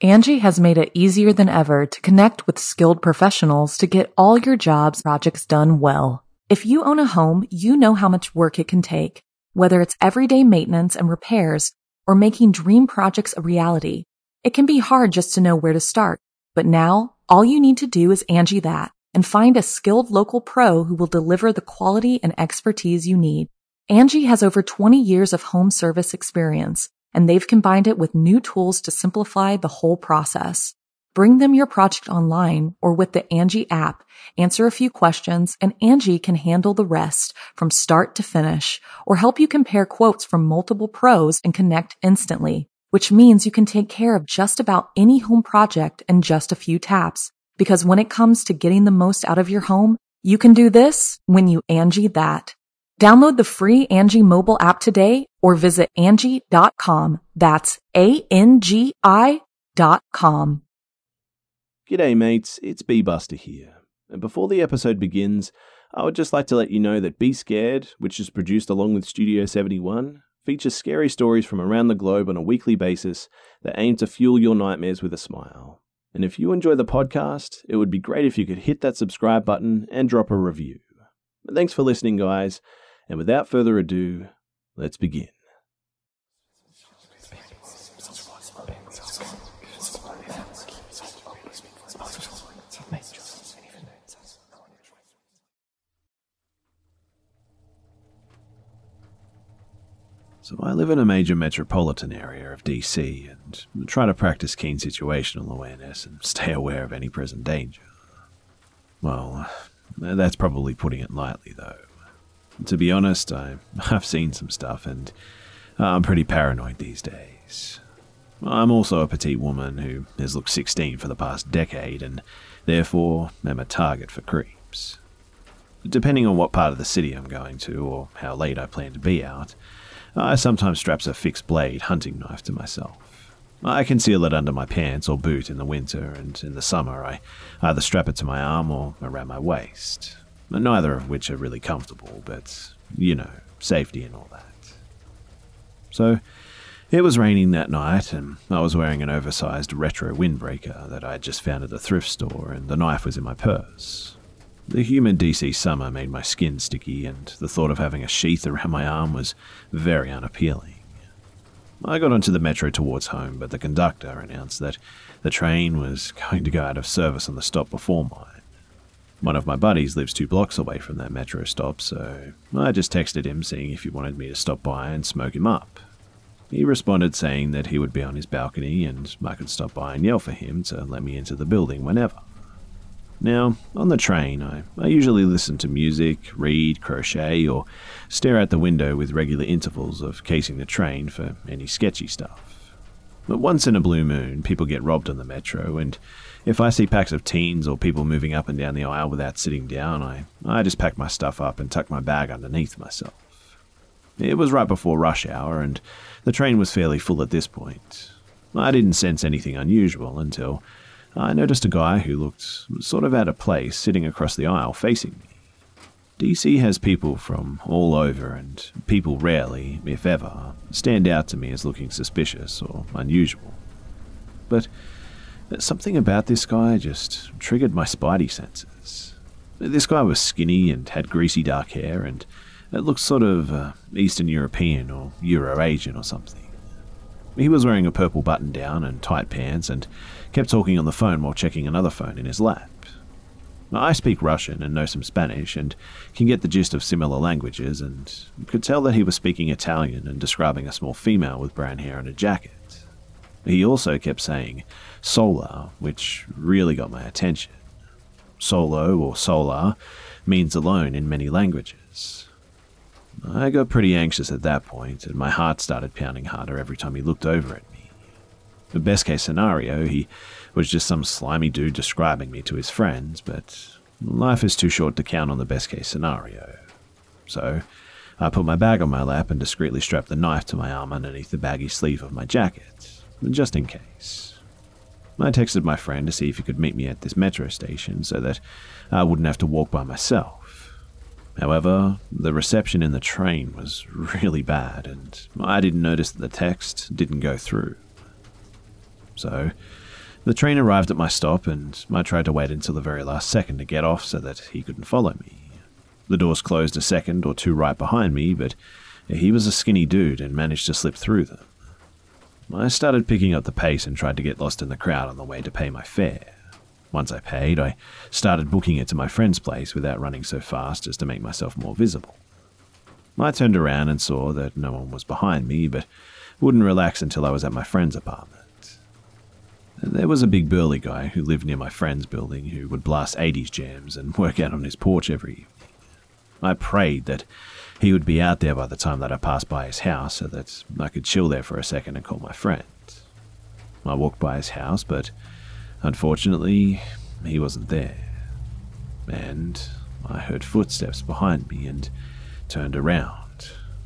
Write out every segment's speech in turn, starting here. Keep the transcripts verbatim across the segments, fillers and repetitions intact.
Angie has made it easier than ever to connect with skilled professionals to get all your jobs projects done well. If you own a home, you know how much work it can take, whether it's everyday maintenance and repairs or making dream projects a reality. It can be hard just to know where to start, but now all you need to do is Angie that and find a skilled local pro who will deliver the quality and expertise you need. Angie has over twenty years of home service experience, and they've combined it with new tools to simplify the whole process. Bring them your project online or with the Angie app, answer a few questions, and Angie can handle the rest from start to finish or help you compare quotes from multiple pros and connect instantly, which means you can take care of just about any home project in just a few taps. Because when it comes to getting the most out of your home, you can do this when you Angie that. Download the free Angie mobile app today or visit Angie dot com. That's A N G I dot com. G'day mates, it's B-Buster here. And before the episode begins, I would just like to let you know that Be Scared, which is produced along with Studio seventy-one, features scary stories from around the globe on a weekly basis that aim to fuel your nightmares with a smile. And if you enjoy the podcast, it would be great if you could hit that subscribe button and drop a review. But thanks for listening, guys. And without further ado, let's begin. So I live in a major metropolitan area of D C and try to practice keen situational awareness and stay aware of any present danger. Well, that's probably putting it lightly, though. To be honest, I, I've seen some stuff and I'm pretty paranoid these days. I'm also a petite woman who has looked sixteen for the past decade and therefore am a target for creeps. Depending on what part of the city I'm going to or how late I plan to be out, I sometimes strap a fixed blade hunting knife to myself. I conceal it under my pants or boot in the winter, and in the summer I either strap it to my arm or around my waist. Neither of which are really comfortable, but, you know, safety and all that. So, it was raining that night, and I was wearing an oversized retro windbreaker that I had just found at a thrift store, and the knife was in my purse. The humid D C summer made my skin sticky, and the thought of having a sheath around my arm was very unappealing. I got onto the metro towards home, but the conductor announced that the train was going to go out of service on the stop before mine. One of my buddies lives two blocks away from that metro stop, so I just texted him seeing if he wanted me to stop by and smoke him up. He responded saying that he would be on his balcony and I could stop by and yell for him to let me into the building whenever. Now, on the train, I, I usually listen to music, read, crochet, or stare out the window with regular intervals of casing the train for any sketchy stuff. But once in a blue moon, people get robbed on the metro, and if I see packs of teens or people moving up and down the aisle without sitting down, I, I just pack my stuff up and tuck my bag underneath myself. It was right before rush hour, and the train was fairly full at this point. I didn't sense anything unusual until I noticed a guy who looked sort of out of place sitting across the aisle facing me. D C has people from all over, and people rarely, if ever, stand out to me as looking suspicious or unusual. But something about this guy just triggered my spidey senses. This guy was skinny and had greasy dark hair, and it looked sort of uh, Eastern European or Euro-Asian or something. He was wearing a purple button-down and tight pants and kept talking on the phone while checking another phone in his lap. I speak Russian and know some Spanish and can get the gist of similar languages, and could tell that he was speaking Italian and describing a small female with brown hair and a jacket. He also kept saying solar, which really got my attention. Solo or solar means alone in many languages. I got pretty anxious at that point, and my heart started pounding harder every time he looked over at me. The best case scenario, he was just some slimy dude describing me to his friends, but life is too short to count on the best case scenario. So I put my bag on my lap and discreetly strapped the knife to my arm underneath the baggy sleeve of my jacket, just in case. I texted my friend to see if he could meet me at this metro station so that I wouldn't have to walk by myself. However, the reception in the train was really bad, and I didn't notice that the text didn't go through. So the train arrived at my stop, and I tried to wait until the very last second to get off so that he couldn't follow me. The doors closed a second or two right behind me, but he was a skinny dude and managed to slip through them. I started picking up the pace and tried to get lost in the crowd on the way to pay my fare. Once I paid, I started booking it to my friend's place without running so fast as to make myself more visible. I turned around and saw that no one was behind me, but wouldn't relax until I was at my friend's apartment. There was a big burly guy who lived near my friend's building who would blast eighties jams and work out on his porch every evening. I prayed that he would be out there by the time that I passed by his house so that I could chill there for a second and call my friend. I walked by his house, but unfortunately, he wasn't there. And I heard footsteps behind me and turned around.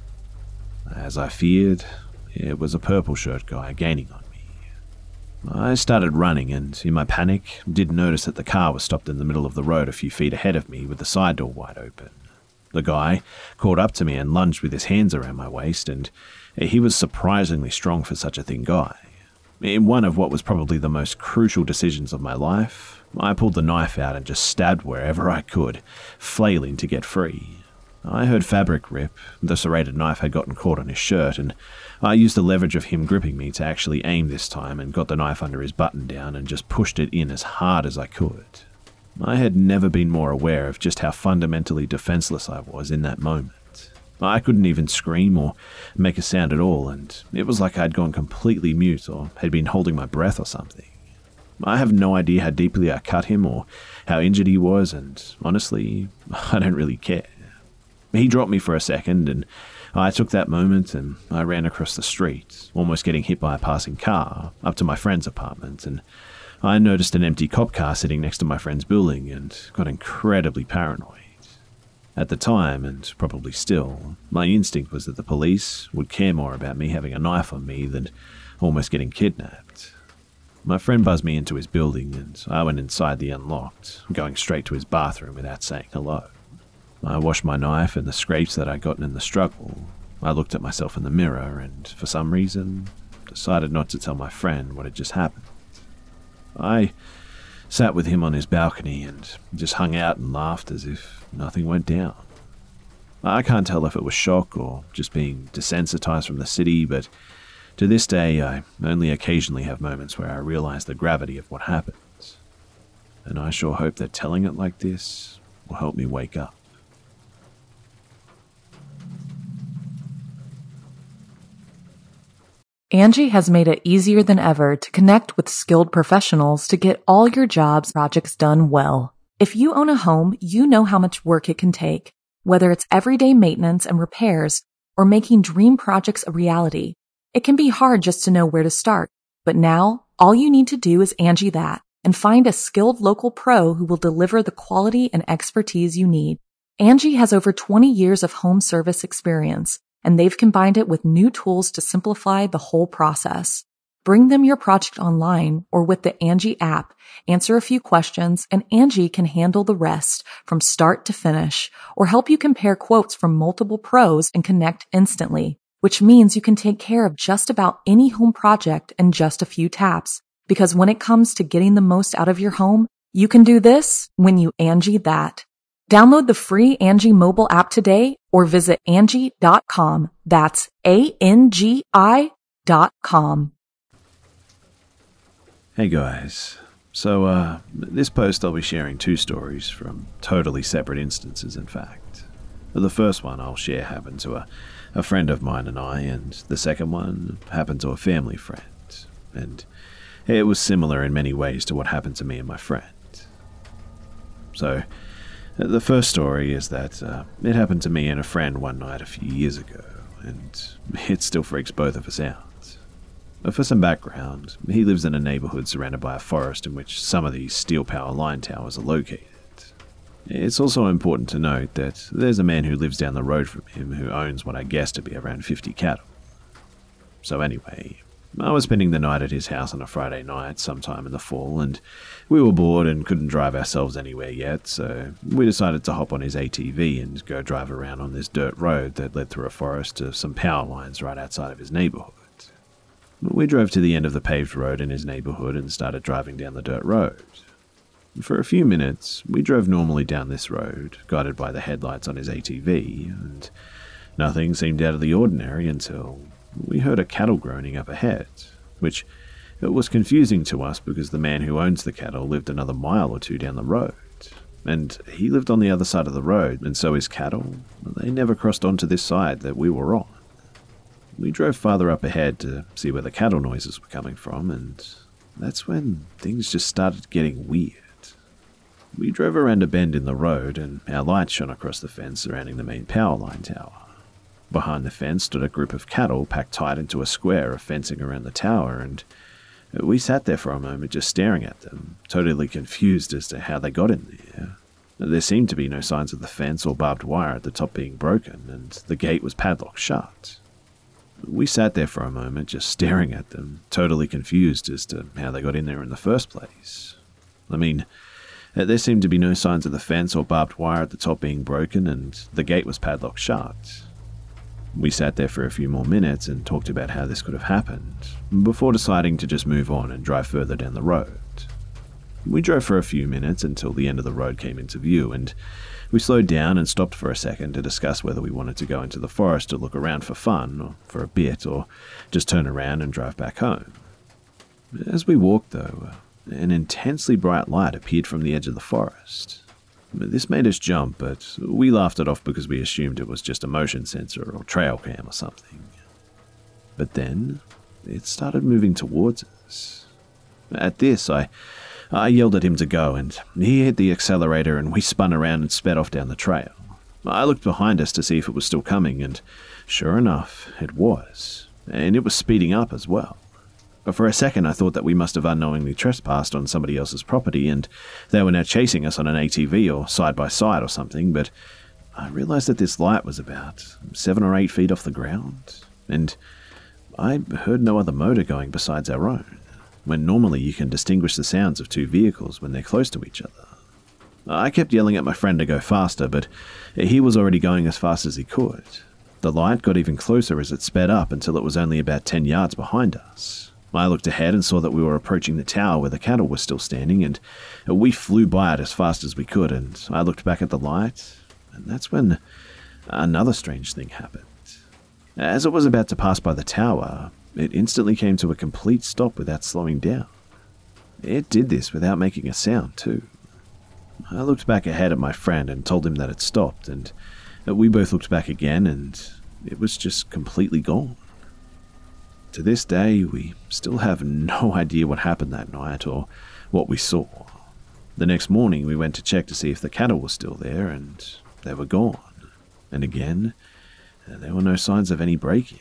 As I feared, it was a purple shirt guy gaining on me. I started running and, in my panic, didn't notice that the car was stopped in the middle of the road a few feet ahead of me with the side door wide open. The guy caught up to me and lunged with his hands around my waist, and he was surprisingly strong for such a thin guy. In one of what was probably the most crucial decisions of my life, I pulled the knife out and just stabbed wherever I could, flailing to get free. I heard fabric rip, the serrated knife had gotten caught on his shirt, and I used the leverage of him gripping me to actually aim this time and got the knife under his button down and just pushed it in as hard as I could. I had never been more aware of just how fundamentally defenseless I was in that moment. I couldn't even scream or make a sound at all, and it was like I'd gone completely mute or had been holding my breath or something. I have no idea how deeply I cut him or how injured he was, and honestly, I don't really care. He dropped me for a second, and I took that moment and I ran across the street, almost getting hit by a passing car, up to my friend's apartment, and I noticed an empty cop car sitting next to my friend's building and got incredibly paranoid. At the time, and probably still, my instinct was that the police would care more about me having a knife on me than almost getting kidnapped. My friend buzzed me into his building and I went inside the unlocked, going straight to his bathroom without saying hello. I washed my knife and the scrapes that I'd gotten in the struggle. I looked at myself in the mirror and, for some reason, decided not to tell my friend what had just happened. I sat with him on his balcony and just hung out and laughed as if nothing went down. I can't tell if it was shock or just being desensitized from the city, but to this day I only occasionally have moments where I realize the gravity of what happens. And I sure hope that telling it like this will help me wake up. Angie has made it easier than ever to connect with skilled professionals to get all your jobs projects done well. If you own a home, you know how much work it can take, whether it's everyday maintenance and repairs or making dream projects a reality. It can be hard just to know where to start, but now all you need to do is Angie that and find a skilled local pro who will deliver the quality and expertise you need. Angie has over twenty years of home service experience, and they've combined it with new tools to simplify the whole process. Bring them your project online or with the Angie app, answer a few questions, and Angie can handle the rest from start to finish or help you compare quotes from multiple pros and connect instantly, which means you can take care of just about any home project in just a few taps. Because when it comes to getting the most out of your home, you can do this when you Angie that. Download the free Angie mobile app today or visit Angie dot com. That's A N G I dot com. Hey guys. So, uh, this post I'll be sharing two stories from totally separate instances, in fact. The first one I'll share happened to a, a friend of mine and I, and the second one happened to a family friend. And it was similar in many ways to what happened to me and my friend. So, the first story is that uh, it happened to me and a friend one night a few years ago, and it still freaks both of us out. For some background, he lives in a neighborhood surrounded by a forest in which some of these steel power line towers are located. It's also important to note that there's a man who lives down the road from him who owns what I guess to be around fifty cattle. So anyway, I was spending the night at his house on a Friday night sometime in the fall, and we were bored and couldn't drive ourselves anywhere yet, so we decided to hop on his A T V and go drive around on this dirt road that led through a forest to some power lines right outside of his neighborhood. We drove to the end of the paved road in his neighborhood and started driving down the dirt road. For a few minutes, we drove normally down this road, guided by the headlights on his A T V, and nothing seemed out of the ordinary until we heard a cattle groaning up ahead, which was confusing to us because the man who owns the cattle lived another mile or two down the road, and he lived on the other side of the road, and so his cattle, they never crossed onto this side that we were on. We drove farther up ahead to see where the cattle noises were coming from, and that's when things just started getting weird. We drove around a bend in the road, and our light shone across the fence surrounding the main power line tower. Behind the fence stood a group of cattle packed tight into a square of fencing around the tower, and we sat there for a moment just staring at them, totally confused as to how they got in there. There seemed to be no signs of the fence or barbed wire at the top being broken, and the gate was padlocked shut. We sat there for a moment just staring at them, totally confused as to how they got in there in the first place. I mean, there seemed to be no signs of the fence or barbed wire at the top being broken, and the gate was padlocked shut. We sat there for a few more minutes and talked about how this could have happened, before deciding to just move on and drive further down the road. We drove for a few minutes until the end of the road came into view, and we slowed down and stopped for a second to discuss whether we wanted to go into the forest to look around for fun, or for a bit, or just turn around and drive back home. As we walked, though, an intensely bright light appeared from the edge of the forest. This made us jump, but we laughed it off because we assumed it was just a motion sensor or trail cam or something. But then, it started moving towards us. At this, I, I yelled at him to go, and he hit the accelerator and we spun around and sped off down the trail. I looked behind us to see if it was still coming, and sure enough, it was. And it was speeding up as well. But for a second I thought that we must have unknowingly trespassed on somebody else's property and they were now chasing us on an A T V or side by side or something, but I realized that this light was about seven or eight feet off the ground, and I heard no other motor going besides our own, when normally you can distinguish the sounds of two vehicles when they're close to each other. I kept yelling at my friend to go faster, but he was already going as fast as he could. The light got even closer as it sped up until it was only about ten yards behind us. I looked ahead and saw that we were approaching the tower where the cattle were still standing, and we flew by it as fast as we could, and I looked back at the light, and that's when another strange thing happened. As it was about to pass by the tower, it instantly came to a complete stop without slowing down. It did this without making a sound, too. I looked back ahead at my friend and told him that it stopped, and we both looked back again, and it was just completely gone. To this day, we still have no idea what happened that night or what we saw. The next morning, we went to check to see if the cattle were still there, and they were gone. And again, there were no signs of any break-in.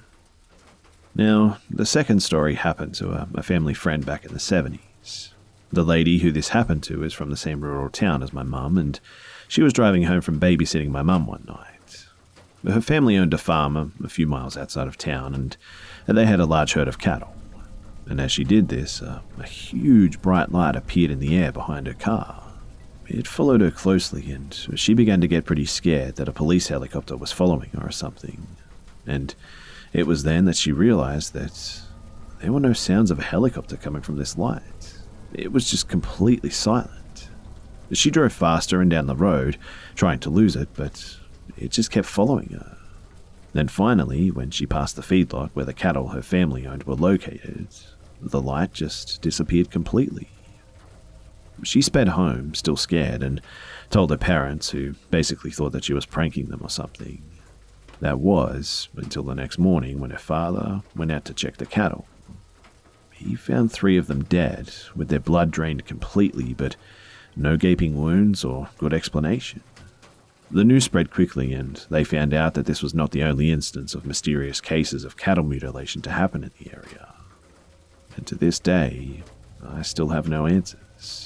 Now, the second story happened to a, a family friend back in the seventies. The lady who this happened to is from the same rural town as my mum, and she was driving home from babysitting my mum one night. Her family owned a farm a, a few miles outside of town, and they had a large herd of cattle. And as she did this, uh, a huge bright light appeared in the air behind her car. It followed her closely, and she began to get pretty scared that a police helicopter was following her or something. And it was then that she realized that there were no sounds of a helicopter coming from this light. It was just completely silent. She drove faster and down the road, trying to lose it, but it just kept following her. Then finally, when she passed the feedlot where the cattle her family owned were located, the light just disappeared completely. She sped home, still scared, and told her parents, who basically thought that she was pranking them or something. That was until the next morning when her father went out to check the cattle. He found three of them dead, with their blood drained completely, but no gaping wounds or good explanation. The news spread quickly, and they found out that this was not the only instance of mysterious cases of cattle mutilation to happen in the area. And to this day, I still have no answers.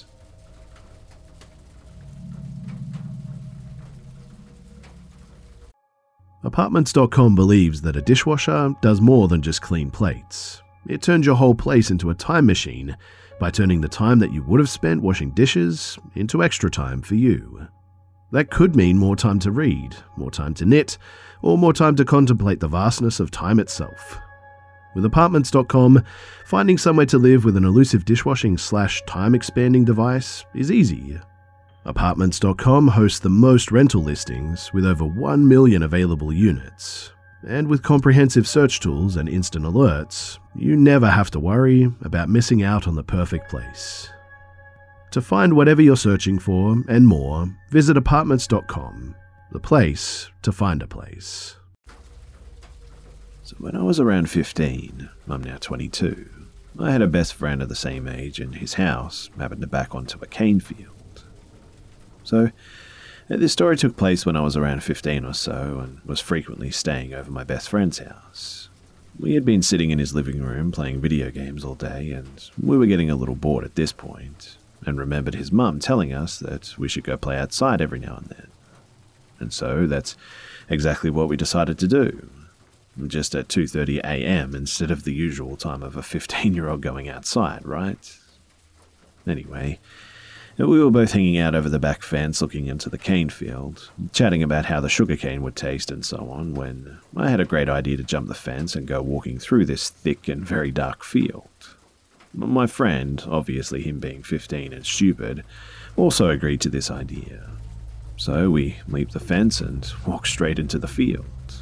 Apartments dot com believes that a dishwasher does more than just clean plates. It turns your whole place into a time machine by turning the time that you would have spent washing dishes into extra time for you. That could mean more time to read, more time to knit, or more time to contemplate the vastness of time itself. With Apartments dot com, finding somewhere to live with an elusive dishwashing slash time-expanding device is easy. Apartments dot com hosts the most rental listings with over one million available units. And with comprehensive search tools and instant alerts, you never have to worry about missing out on the perfect place. To find whatever you're searching for and more, visit Apartments dot com, the place to find a place. So when I was around fifteen, I'm now twenty-two, I had a best friend of the same age and his house happened to back onto a cane field. So, this story took place when I was around fifteen or so and was frequently staying over my best friend's house. We had been sitting in his living room playing video games all day and we were getting a little bored at this point, and remembered his mum telling us that we should go play outside every now and then. And so that's exactly what we decided to do. Just at two thirty a m instead of the usual time of a fifteen-year-old going outside, right? Anyway, we were both hanging out over the back fence looking into the cane field, chatting about how the sugarcane would taste and so on, when I had a great idea to jump the fence and go walking through this thick and very dark field. My friend, obviously him being fifteen and stupid, also agreed to this idea. So we leaped the fence and walked straight into the field.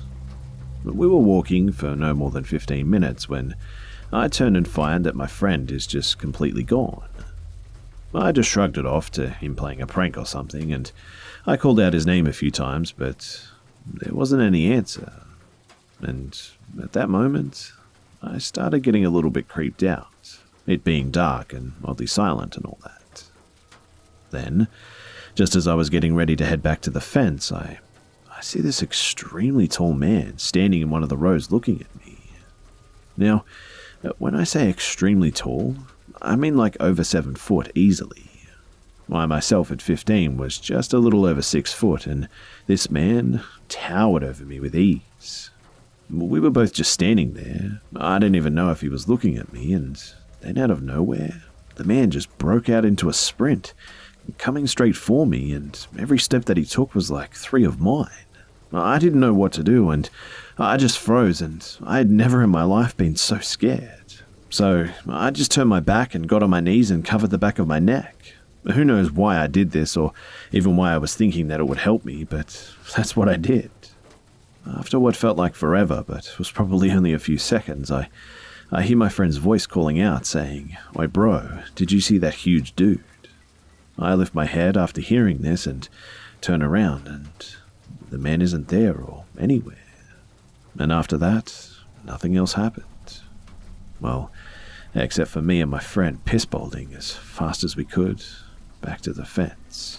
We were walking for no more than fifteen minutes when I turned and find that my friend is just completely gone. I just shrugged it off to him playing a prank or something, and I called out his name a few times, but there wasn't any answer. And at that moment, I started getting a little bit creeped out, it being dark and oddly silent and all that. Then, just as I was getting ready to head back to the fence, I, I see this extremely tall man standing in one of the rows looking at me. Now, when I say extremely tall, I mean like over seven foot easily. I myself at fifteen was just a little over six foot, and this man towered over me with ease. We were both just standing there. I didn't even know if he was looking at me, and then out of nowhere, the man just broke out into a sprint, coming straight for me, and every step that he took was like three of mine. I didn't know what to do, and I just froze, and I had never in my life been so scared. So I just turned my back and got on my knees and covered the back of my neck. Who knows why I did this, or even why I was thinking that it would help me, but that's what I did. After what felt like forever, but was probably only a few seconds, I, I hear my friend's voice calling out, saying, "Oi bro, did you see that huge dude?" I lift my head after hearing this and turn around, and the man isn't there or anywhere. And after that, nothing else happened. Well, except for me and my friend piss-bolting as fast as we could back to the fence.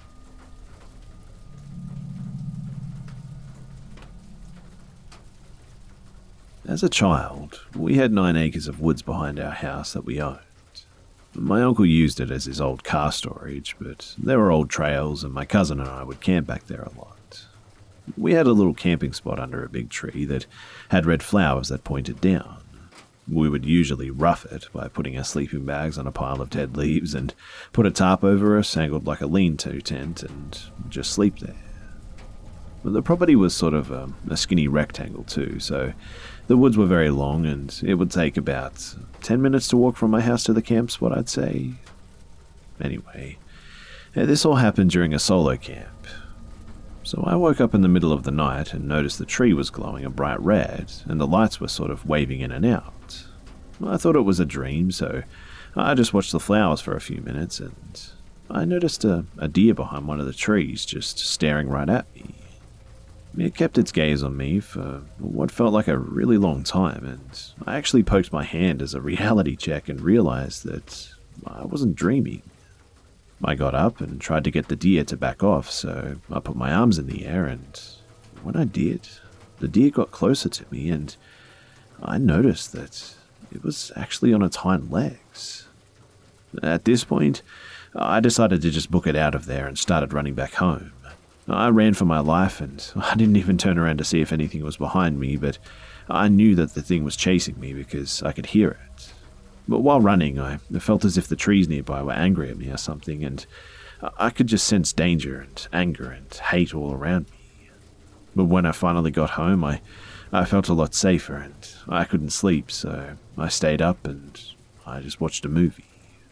As a child, we had nine acres of woods behind our house that we owned. My uncle used it as his old car storage, but there were old trails and my cousin and I would camp back there a lot. We had a little camping spot under a big tree that had red flowers that pointed down. We would usually rough it by putting our sleeping bags on a pile of dead leaves and put a tarp over us angled like a lean-to tent and just sleep there. But the property was sort of a, a skinny rectangle too, so the woods were very long and it would take about ten minutes to walk from my house to the camp spot, I'd say. Anyway, this all happened during a solo camp. So I woke up in the middle of the night and noticed the tree was glowing a bright red and the lights were sort of waving in and out. I thought it was a dream, so I just watched the flowers for a few minutes and I noticed a, a deer behind one of the trees just staring right at me. It kept its gaze on me for what felt like a really long time, and I actually poked my hand as a reality check and realized that I wasn't dreaming. I got up and tried to get the deer to back off, so I put my arms in the air, and when I did, the deer got closer to me, and I noticed that it was actually on its hind legs. At this point, I decided to just book it out of there and started running back home. I ran for my life, and I didn't even turn around to see if anything was behind me, but I knew that the thing was chasing me because I could hear it. But while running, I felt as if the trees nearby were angry at me or something, and I could just sense danger and anger and hate all around me. But when I finally got home, I, I felt a lot safer and I couldn't sleep, so I stayed up and I just watched a movie.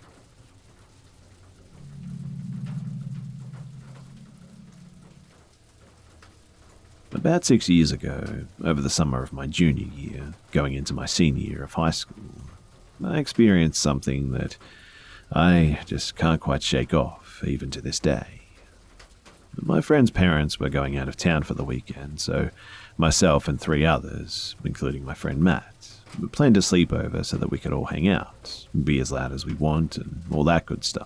About six years ago, over the summer of my junior year, going into my senior year of high school, I experienced something that I just can't quite shake off, even to this day. My friend's parents were going out of town for the weekend, so myself and three others, including my friend Matt, planned a sleepover so that we could all hang out, be as loud as we want, and all that good stuff.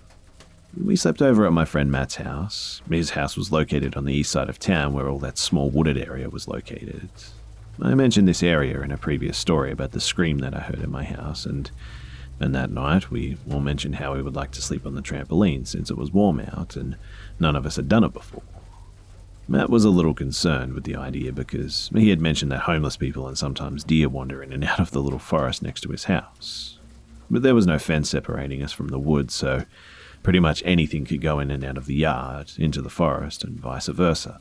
We slept over at my friend Matt's house. His house was located on the east side of town where all that small wooded area was located. I mentioned this area in a previous story about the scream that I heard in my house, and, and that night we all mentioned how we would like to sleep on the trampoline since it was warm out and none of us had done it before. Matt was a little concerned with the idea because he had mentioned that homeless people and sometimes deer wander in and out of the little forest next to his house. But there was no fence separating us from the woods, so pretty much anything could go in and out of the yard, into the forest, and vice versa.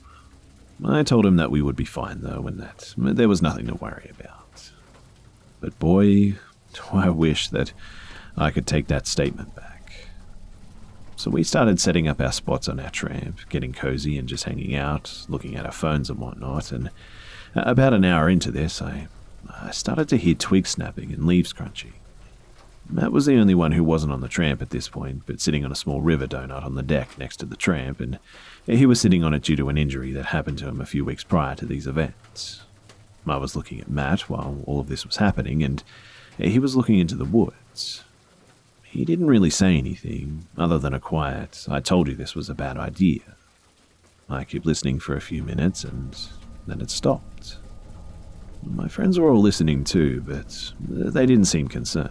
I told him that we would be fine though, and that there was nothing to worry about. But boy, do I wish that I could take that statement back. So we started setting up our spots on our tramp, getting cozy and just hanging out, looking at our phones and whatnot, and about an hour into this, I, I started to hear twigs snapping and leaves crunching. Matt was the only one who wasn't on the tramp at this point, but sitting on a small river donut on the deck next to the tramp, and he was sitting on it due to an injury that happened to him a few weeks prior to these events. I was looking at Matt while all of this was happening, and he was looking into the woods. He didn't really say anything, other than a quiet, "I told you this was a bad idea." I kept listening for a few minutes, and then it stopped. My friends were all listening too, but they didn't seem concerned.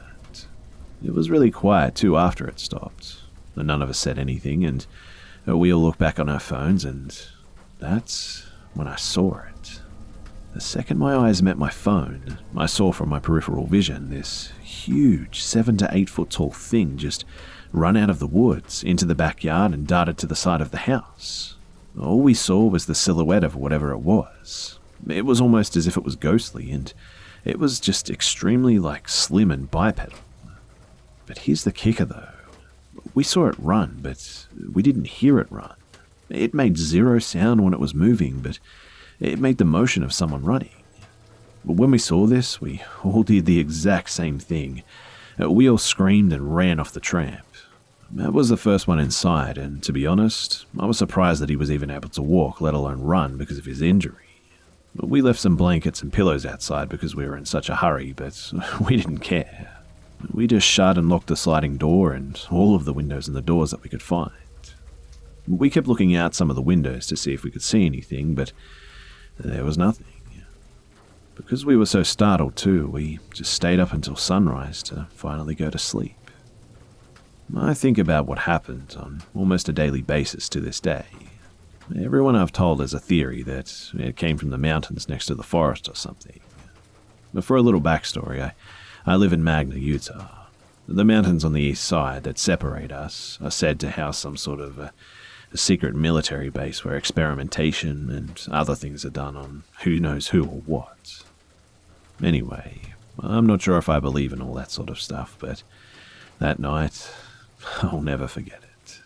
It was really quiet too after it stopped. None of us said anything, and we all looked back on our phones, and that's when I saw it. The second my eyes met my phone, I saw from my peripheral vision this huge seven to eight foot tall thing just run out of the woods into the backyard and darted to the side of the house. All we saw was the silhouette of whatever it was. It was almost as if it was ghostly, and it was just extremely like slim and bipedal. But here's the kicker though. We saw it run, but we didn't hear it run. It made zero sound when it was moving, but it made the motion of someone running. But when we saw this, we all did the exact same thing. We all screamed and ran off the tramp. Matt was the first one inside, and to be honest, I was surprised that he was even able to walk, let alone run, because of his injury. We left some blankets and pillows outside because we were in such a hurry, but we didn't care. We just shut and locked the sliding door and all of the windows and the doors that we could find. We kept looking out some of the windows to see if we could see anything, but there was nothing. Because we were so startled too, we just stayed up until sunrise to finally go to sleep. I think about what happened on almost a daily basis to this day. Everyone I've told has a theory that it came from the mountains next to the forest or something. But for a little backstory, I I live in Magna, Utah. The mountains on the east side that separate us are said to house some sort of a, a secret military base where experimentation and other things are done on who knows who or what. Anyway, I'm not sure if I believe in all that sort of stuff, but that night, I'll never forget it.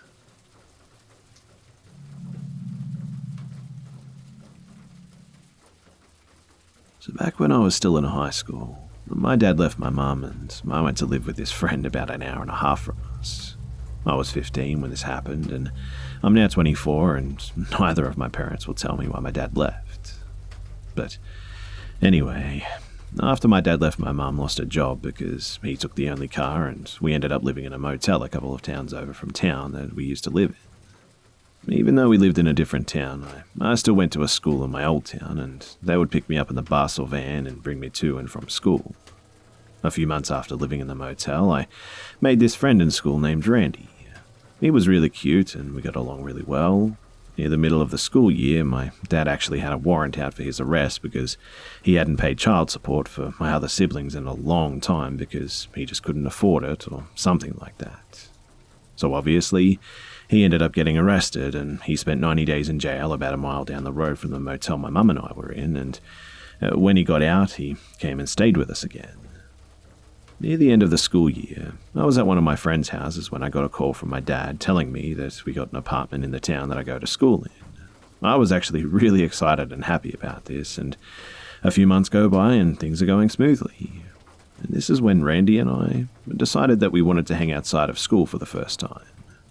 So back when I was still in high school, my dad left my mum and I went to live with this friend about an hour and a half from us. I was fifteen when this happened, and I'm now twenty-four, and neither of my parents will tell me why my dad left. But anyway, after my dad left, my mum lost her job because he took the only car, and we ended up living in a motel a couple of towns over from town that we used to live in. Even though we lived in a different town, I, I still went to a school in my old town, and they would pick me up in the bus or van and bring me to and from school. A few months after living in the motel, I made this friend in school named Randy. He was really cute, and we got along really well. Near the middle of the school year, my dad actually had a warrant out for his arrest because he hadn't paid child support for my other siblings in a long time because he just couldn't afford it or something like that. So obviously, he ended up getting arrested, and he spent ninety days in jail about a mile down the road from the motel my mum and I were in, and Uh, when he got out, he came and stayed with us again. Near the end of the school year, I was at one of my friend's houses when I got a call from my dad telling me that we got an apartment in the town that I go to school in. I was actually really excited and happy about this, and a few months go by and things are going smoothly. And this is when Randy and I decided that we wanted to hang outside of school for the first time.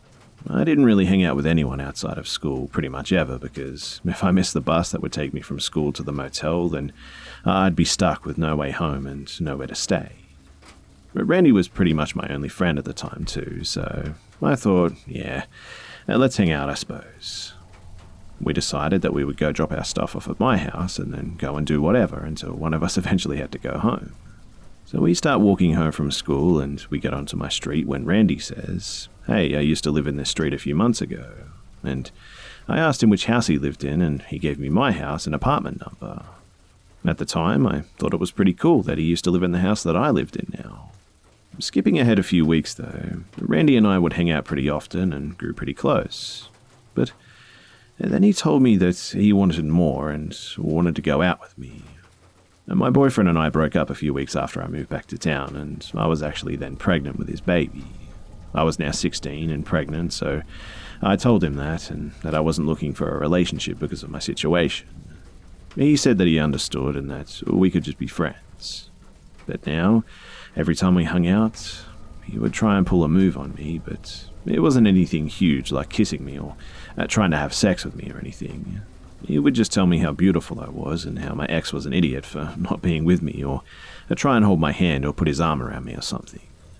I didn't really hang out with anyone outside of school pretty much ever, because if I missed the bus that would take me from school to the motel, then I'd be stuck with no way home and nowhere to stay. But Randy was pretty much my only friend at the time too, so I thought, yeah, let's hang out, I suppose. We decided that we would go drop our stuff off at my house and then go and do whatever until one of us eventually had to go home. So we start walking home from school and we get onto my street when Randy says, "Hey, I used to live in this street a few months ago." And I asked him which house he lived in, and he gave me my house and apartment number. At the time, I thought it was pretty cool that he used to live in the house that I lived in now. Skipping ahead a few weeks though, Randy and I would hang out pretty often and grew pretty close. But then he told me that he wanted more and wanted to go out with me. And my boyfriend and I broke up a few weeks after I moved back to town, and I was actually then pregnant with his baby. I was now sixteen and pregnant, so I told him that, and that I wasn't looking for a relationship because of my situation. He said that he understood and that we could just be friends. But now, every time we hung out, he would try and pull a move on me, but it wasn't anything huge like kissing me or uh, trying to have sex with me or anything. He would just tell me how beautiful I was and how my ex was an idiot for not being with me, or uh, try and hold my hand or put his arm around me or something.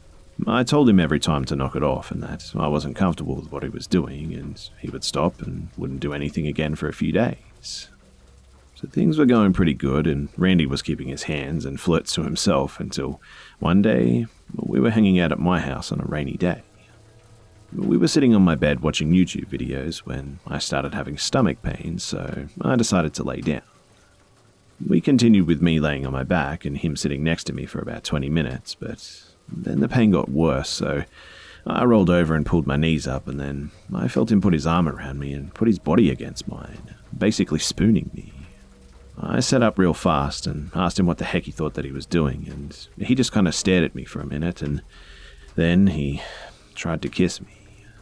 I told him every time to knock it off and that I wasn't comfortable with what he was doing, and he would stop and wouldn't do anything again for a few days. So things were going pretty good, and Randy was keeping his hands and flirts to himself until one day we were hanging out at my house on a rainy day. We were sitting on my bed watching YouTube videos when I started having stomach pains, so I decided to lay down. We continued with me laying on my back and him sitting next to me for about twenty minutes, but then the pain got worse, so I rolled over and pulled my knees up, and then I felt him put his arm around me and put his body against mine, basically spooning me. I sat up real fast and asked him what the heck he thought that he was doing, and he just kind of stared at me for a minute, and then he tried to kiss me.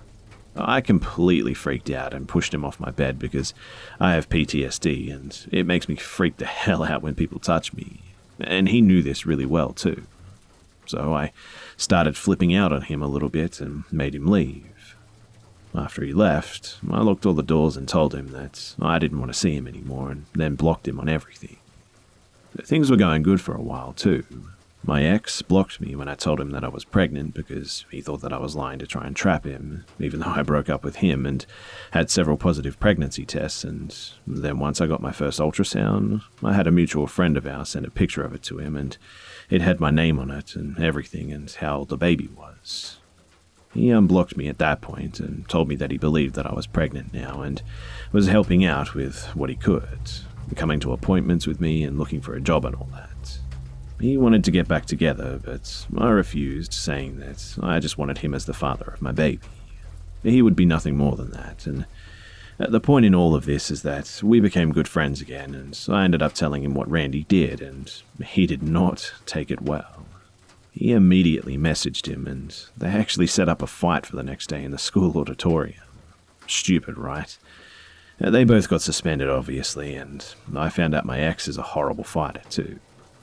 I completely freaked out and pushed him off my bed because I have P T S D and it makes me freak the hell out when people touch me. And he knew this really well too. So I started flipping out on him a little bit and made him leave. After he left, I locked all the doors and told him that I didn't want to see him anymore, and then blocked him on everything. Things were going good for a while too. My ex blocked me when I told him that I was pregnant because he thought that I was lying to try and trap him, even though I broke up with him and had several positive pregnancy tests. And then once I got my first ultrasound, I had a mutual friend of ours send a picture of it to him, and it had my name on it and everything and how old the baby was. He unblocked me at that point and told me that he believed that I was pregnant now and was helping out with what he could, coming to appointments with me and looking for a job and all that. He wanted to get back together, but I refused, saying that I just wanted him as the father of my baby. He would be nothing more than that, and the point in all of this is that we became good friends again, and I ended up telling him what Randy did, and he did not take it well. He immediately messaged him, and they actually set up a fight for the next day in the school auditorium. Stupid, right? They both got suspended, obviously, and I found out my ex is a horrible fighter too.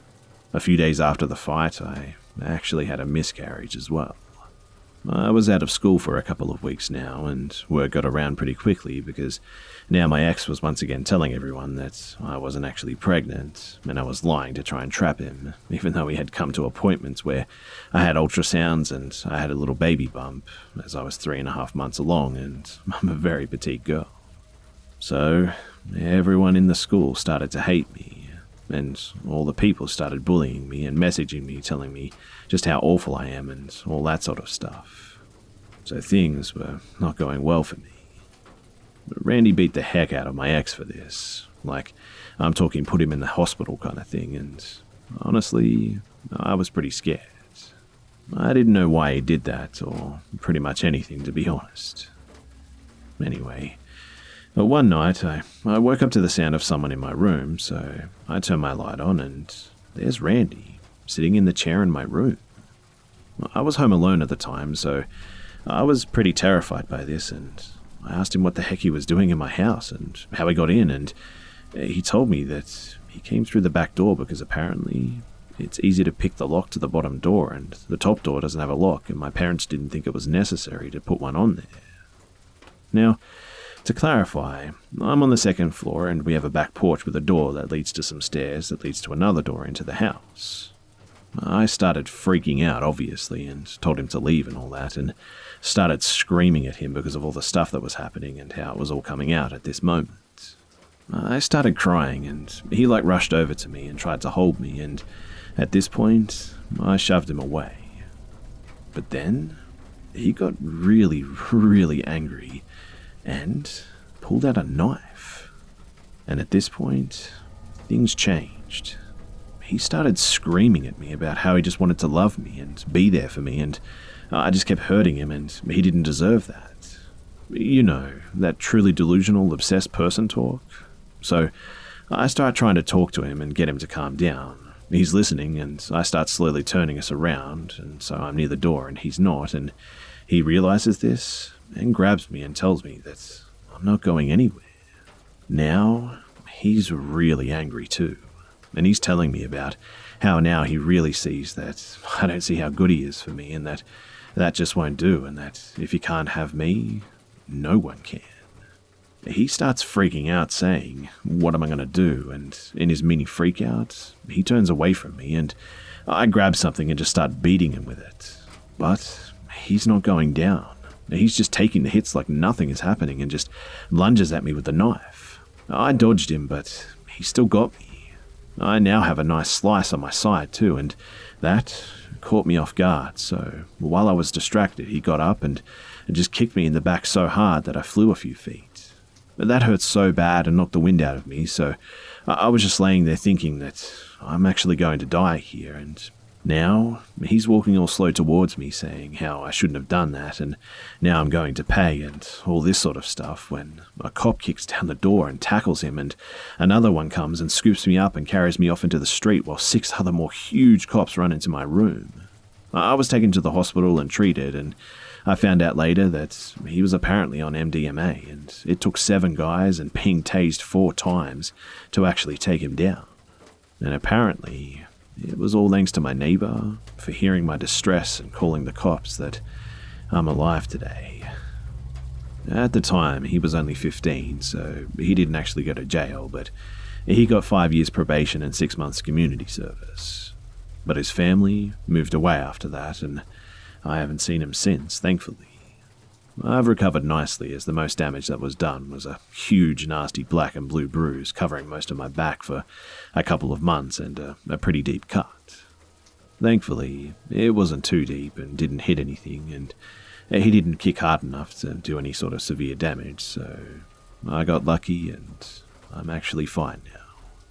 A few days after the fight, I actually had a miscarriage as well. I was out of school for a couple of weeks now, and word got around pretty quickly because now my ex was once again telling everyone that I wasn't actually pregnant, and I was lying to try and trap him, even though he had come to appointments where I had ultrasounds and I had a little baby bump, as I was three and a half months along, and I'm a very petite girl. So, everyone in the school started to hate me, and all the people started bullying me and messaging me, telling me just how awful I am and all that sort of stuff. So things were not going well for me. But Randy beat the heck out of my ex for this. Like, I'm talking put him in the hospital kind of thing, and honestly, I was pretty scared. I didn't know why he did that, or pretty much anything, to be honest. Anyway, But one night, I, I woke up to the sound of someone in my room, so I turned my light on, and there's Randy, sitting in the chair in my room. I was home alone at the time, so I was pretty terrified by this, and I asked him what the heck he was doing in my house and how he got in, and he told me that he came through the back door because apparently it's easy to pick the lock to the bottom door, and the top door doesn't have a lock, and my parents didn't think it was necessary to put one on there. Now, to clarify, I'm on the second floor, and we have a back porch with a door that leads to some stairs that leads to another door into the house. I started freaking out, obviously, and told him to leave and all that, and started screaming at him because of all the stuff that was happening and how it was all coming out at this moment. I started crying, and he like rushed over to me and tried to hold me, and at this point, I shoved him away. But then, he got really, really angry and pulled out a knife. And at this point, things changed. He started screaming at me about how he just wanted to love me and be there for me, and I just kept hurting him, and he didn't deserve that. You know, that truly delusional, obsessed person talk. So I start trying to talk to him and get him to calm down. He's listening, and I start slowly turning us around, and so I'm near the door and he's not, and he realizes this and grabs me and tells me that I'm not going anywhere. Now, he's really angry too. And he's telling me about how now he really sees that I don't see how good he is for me, and that that just won't do, and that if he can't have me, no one can. He starts freaking out, saying, "What am I going to do?" And in his mini freak out, he turns away from me, and I grab something and just start beating him with it. But he's not going down. He's just taking the hits like nothing is happening and just lunges at me with the knife. I dodged him, but he still got me. I now have a nice slice on my side too, and that caught me off guard, so while I was distracted, he got up and just kicked me in the back so hard that I flew a few feet. But that hurt so bad and knocked the wind out of me, so I was just laying there thinking that I'm actually going to die here, and now he's walking all slow towards me, saying how I shouldn't have done that, and now I'm going to pay, and all this sort of stuff, when a cop kicks down the door and tackles him, and another one comes and scoops me up and carries me off into the street while six other more huge cops run into my room. I was taken to the hospital and treated, and I found out later that he was apparently on M D M A, and it took seven guys and being tased four times to actually take him down. And apparently, it was all thanks to my neighbour for hearing my distress and calling the cops that I'm alive today. At the time, he was only fifteen, so he didn't actually go to jail, but he got five years probation and six months community service. But his family moved away after that, and I haven't seen him since, thankfully. I've recovered nicely, as the most damage that was done was a huge nasty black and blue bruise covering most of my back for a couple of months and a, a pretty deep cut. Thankfully, it wasn't too deep and didn't hit anything, and he didn't kick hard enough to do any sort of severe damage, so I got lucky and I'm actually fine now.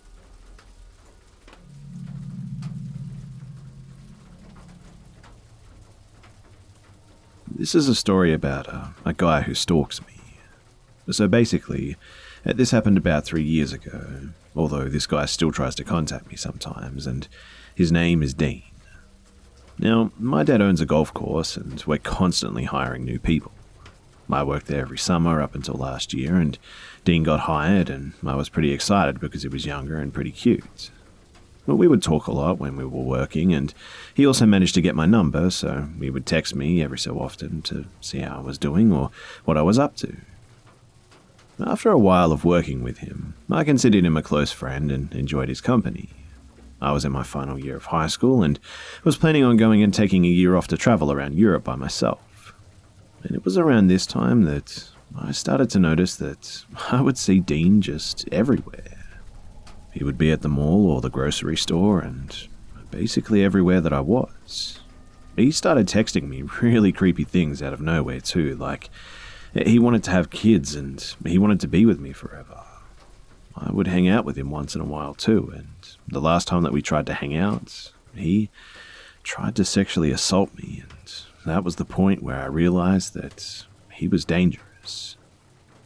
This is a story about a, a guy who stalks me. So basically, this happened about three years ago, although this guy still tries to contact me sometimes, and his name is Dean. Now, my dad owns a golf course, and we're constantly hiring new people. I worked there every summer up until last year, and Dean got hired, and I was pretty excited because he was younger and pretty cute. But we would talk a lot when we were working, and he also managed to get my number, so he would text me every so often to see how I was doing or what I was up to. After a while of working with him, I considered him a close friend and enjoyed his company. I was in my final year of high school and was planning on going and taking a year off to travel around Europe by myself. And it was around this time that I started to notice that I would see Dean just everywhere. He would be at the mall or the grocery store and basically everywhere that I was. He started texting me really creepy things out of nowhere too, like he wanted to have kids and he wanted to be with me forever. I would hang out with him once in a while too, and the last time that we tried to hang out, he tried to sexually assault me, and that was the point where I realized that he was dangerous.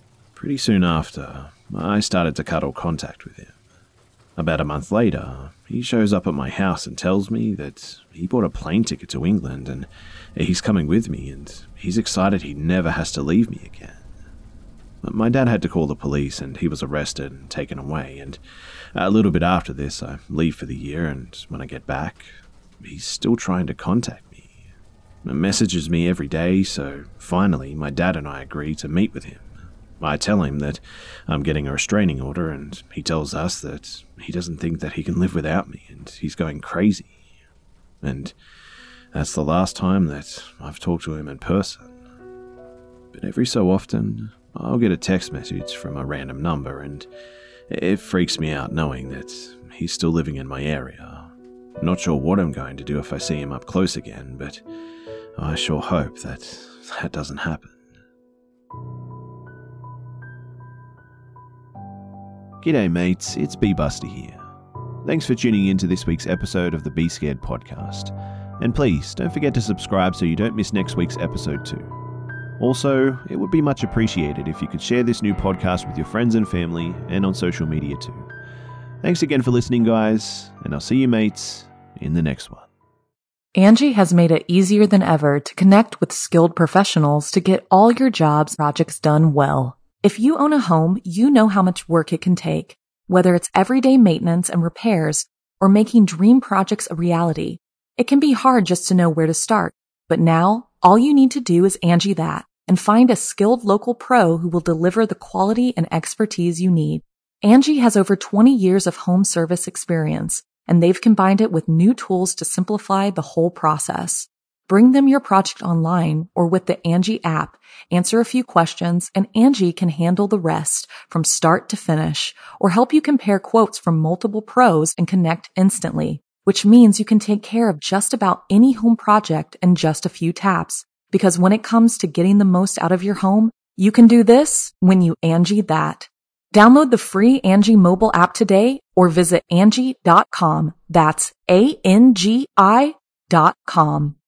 Pretty soon after, I started to cut all contact with him. About a month later, he shows up at my house and tells me that he bought a plane ticket to England and he's coming with me and he's excited he never has to leave me again. My dad had to call the police and he was arrested and taken away, and a little bit after this I leave for the year, and when I get back, he's still trying to contact me. He messages me every day, so finally my dad and I agree to meet with him. I tell him that I'm getting a restraining order, and he tells us that he doesn't think that he can live without me, and he's going crazy. And that's the last time that I've talked to him in person. But every so often, I'll get a text message from a random number, and it freaks me out knowing that he's still living in my area. Not sure what I'm going to do if I see him up close again, but I sure hope that that doesn't happen. G'day mates, it's B-Buster here. Thanks for tuning in to this week's episode of the Be Scared podcast. And please, don't forget to subscribe so you don't miss next week's episode too. Also, it would be much appreciated if you could share this new podcast with your friends and family and on social media too. Thanks again for listening, guys, and I'll see you mates in the next one. Angie has made it easier than ever to connect with skilled professionals to get all your jobs projects done well. If you own a home, you know how much work it can take, whether it's everyday maintenance and repairs or making dream projects a reality. It can be hard just to know where to start, but now all you need to do is Angie that and find a skilled local pro who will deliver the quality and expertise you need. Angie has over twenty years of home service experience, and they've combined it with new tools to simplify the whole process. Bring them your project online or with the Angie app, answer a few questions, and Angie can handle the rest from start to finish, or help you compare quotes from multiple pros and connect instantly, which means you can take care of just about any home project in just a few taps. Because when it comes to getting the most out of your home, you can do this when you Angie that. Download the free Angie mobile app today or visit Angie dot com. That's A N G I dot com.